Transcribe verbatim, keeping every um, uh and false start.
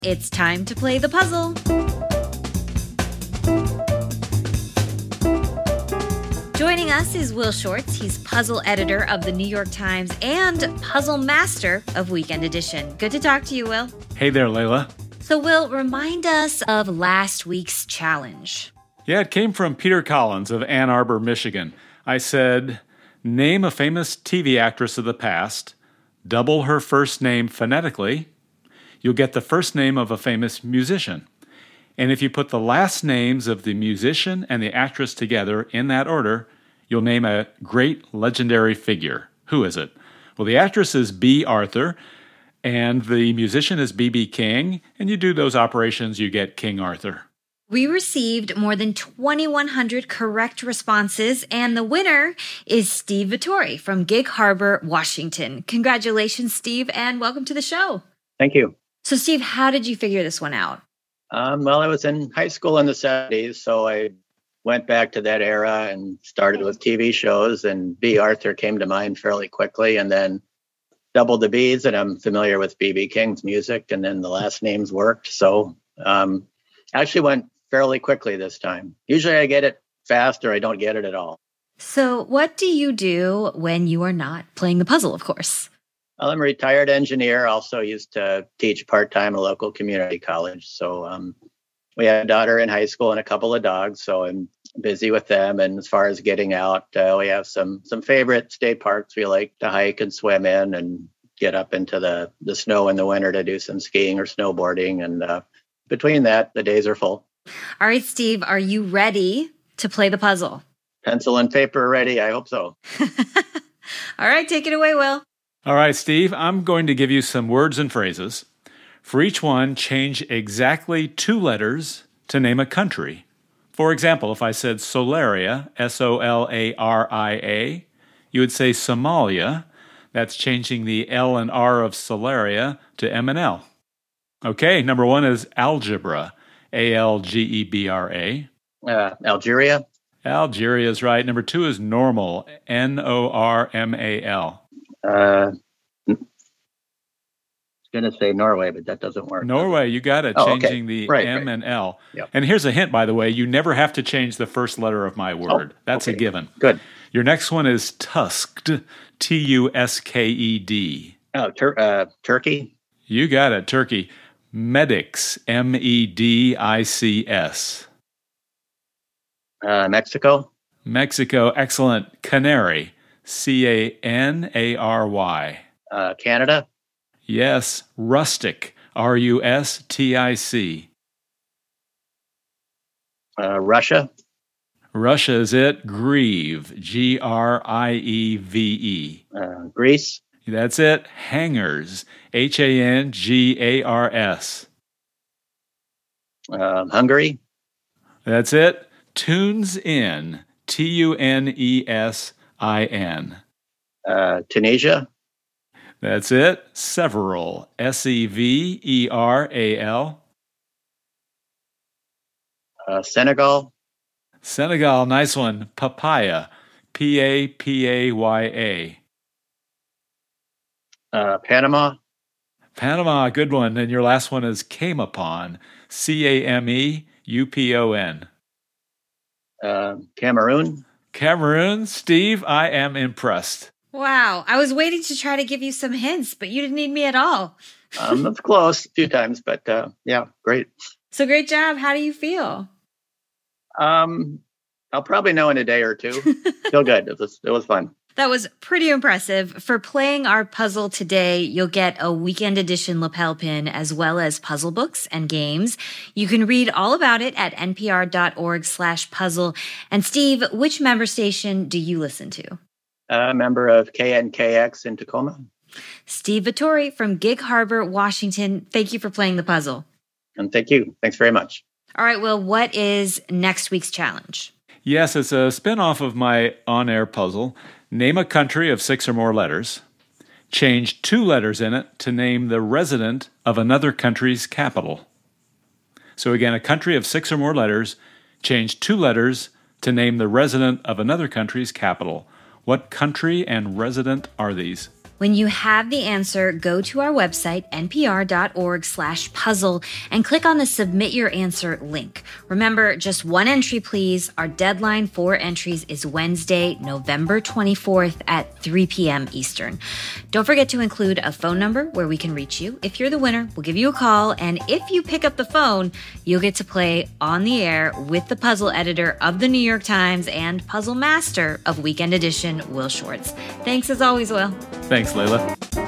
It's time to play the puzzle. Joining us is Will Shortz. He's puzzle editor of the New York Times and puzzle master of Weekend Edition. Good to talk to you, Will. Hey there, Layla. So, Will, remind us of last week's challenge. Yeah, it came from Peter Collins of Ann Arbor, Michigan. I said, name a famous T V actress of the past, double her first name phonetically, you'll get the first name of a famous musician. And if you put the last names of the musician and the actress together in that order, you'll name a great legendary figure. Who is it? Well, the actress is Bea Arthur, and the musician is B B King, and you do those operations, you get King Arthur. We received more than twenty-one hundred correct responses, and the winner is Steve Vittori from Gig Harbor, Washington. Congratulations, Steve, and welcome to the show. Thank you. So, Steve, how did you figure this one out? Um, well, I was in high school in the seventies, so I went back to that era and started with T V shows, and Bea Arthur came to mind fairly quickly, and then doubled the B's, and I'm familiar with B B King's music, and then the last names worked. So um, actually went fairly quickly this time. Usually I get it fast or I don't get it at all. So what do you do when you are not playing the puzzle, of course? Well, I'm a retired engineer, also used to teach part-time at a local community college. So um, we have a daughter in high school and a couple of dogs, so I'm busy with them. And as far as getting out, uh, we have some some favorite state parks we like to hike and swim in and get up into the, the snow in the winter to do some skiing or snowboarding. And uh, between that, the days are full. All right, Steve, are you ready to play the puzzle? Pencil and paper ready? I hope so. All right, take it away, Will. All right, Steve, I'm going to give you some words and phrases. For each one, change exactly two letters to name a country. For example, if I said Solaria, S O L A R I A, you would say Somalia. That's changing the L and R of Solaria to M and L. Okay, number one is algebra, A L G E B R A. Uh, Algeria. Algeria is right. Number two is normal, N O R M A L. Uh, I was going to say Norway, but that doesn't work. Norway, you got it, oh, changing okay. the right, M right. and L. Yep. And here's a hint, by the way, you never have to change the first letter of my word. Oh, That's okay. a given. Good. Your next one is tusked, T U S K E D. Oh, tur- uh, Turkey. You got it, Turkey. Medics, M E D I C S. Uh, Mexico. Mexico, excellent. Canary, C A N A R Y. Uh, Canada. Yes, rustic, R U S T I C. Uh, Russia. Russia is it. Grieve, G R I E V E. Uh, Greece. That's it. Hangars, H A N G A R S. Uh, Hungary. That's it. Tunes in, T U N E S I N. Uh, Tunisia. That's it. Several, S E V E R A L. Uh, Senegal. Senegal, nice one. Papaya, P A P A Y A. Uh, Panama. Panama, good one. And your last one is came upon, C A M E U P O N. Uh, Cameroon. Cameroon, Steve, I am impressed. Wow, I was waiting to try to give you some hints, but you didn't need me at all. Um, that's close a few times, but uh, yeah, great. So great job. How do you feel? Um, I'll probably know in a day or two. Feel good. It was it was fun. That was pretty impressive. For playing our puzzle today, you'll get a Weekend Edition lapel pin as well as puzzle books and games. You can read all about it at npr.org slash puzzle. And Steve, which member station do you listen to? A member of K N K X in Tacoma. Steve Vittori from Gig Harbor, Washington. Thank you for playing the puzzle. And thank you. Thanks very much. All right, Will, what is next week's challenge? Yes, it's a spin-off of my on-air puzzle. Name a country of six or more letters. Change two letters in it to name the resident of another country's capital. So again, a country of six or more letters. Change two letters to name the resident of another country's capital. What country and resident are these? When you have the answer, go to our website, npr.org slash puzzle, and click on the Submit Your Answer link. Remember, just one entry, please. Our deadline for entries is Wednesday, November twenty-fourth at three p.m. Eastern. Don't forget to include a phone number where we can reach you. If you're the winner, we'll give you a call, and if you pick up the phone, you'll get to play on the air with the puzzle editor of the New York Times and puzzle master of Weekend Edition, Will Shortz. Thanks as always, Will. Thanks, Layla.